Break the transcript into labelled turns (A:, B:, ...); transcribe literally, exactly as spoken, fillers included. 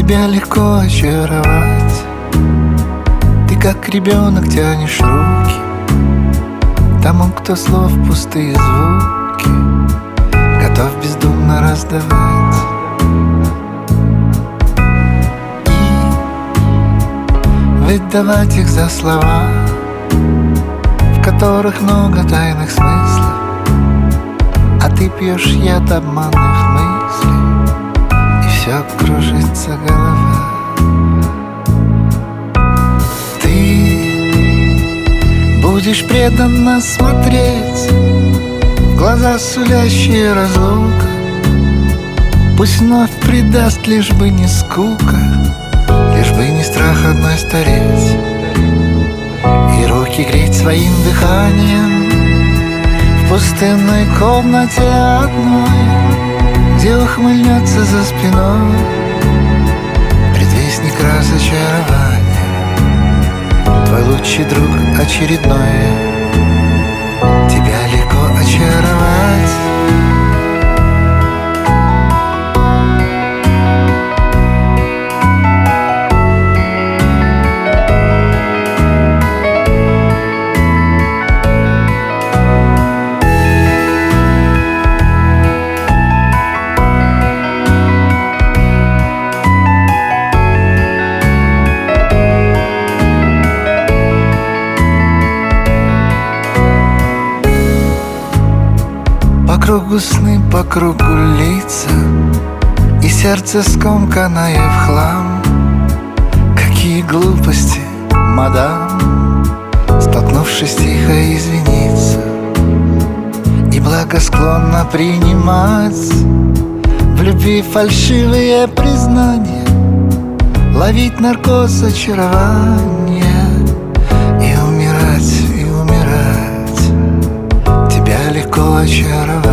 A: Тебя легко очаровать. Ты как ребенок тянешь руки тому, кто слов пустые звуки готов бездумно раздавать. И выдавать их за слова, в которых много тайных смыслов, а ты пьешь яд обманных мыслей, и все кружится голова. Ты будешь преданно смотреть в глаза, сулящие разлука. Пусть вновь предаст, лишь бы не скука, лишь бы не страх одной стареть, и руки греть своим дыханием в пустынной комнате одной, где ухмыльнется за спиной предвестник разочарования, твой лучший друг очередной. Тебя легко очаровать. По кругу сны, по кругу лица, и сердце скомканное в хлам. Какие глупости, мадам, столкнувшись тихо извиниться и благосклонно принимать в любви фальшивые признания, ловить наркоз очарования и умирать, и умирать. Тебя легко очаровать.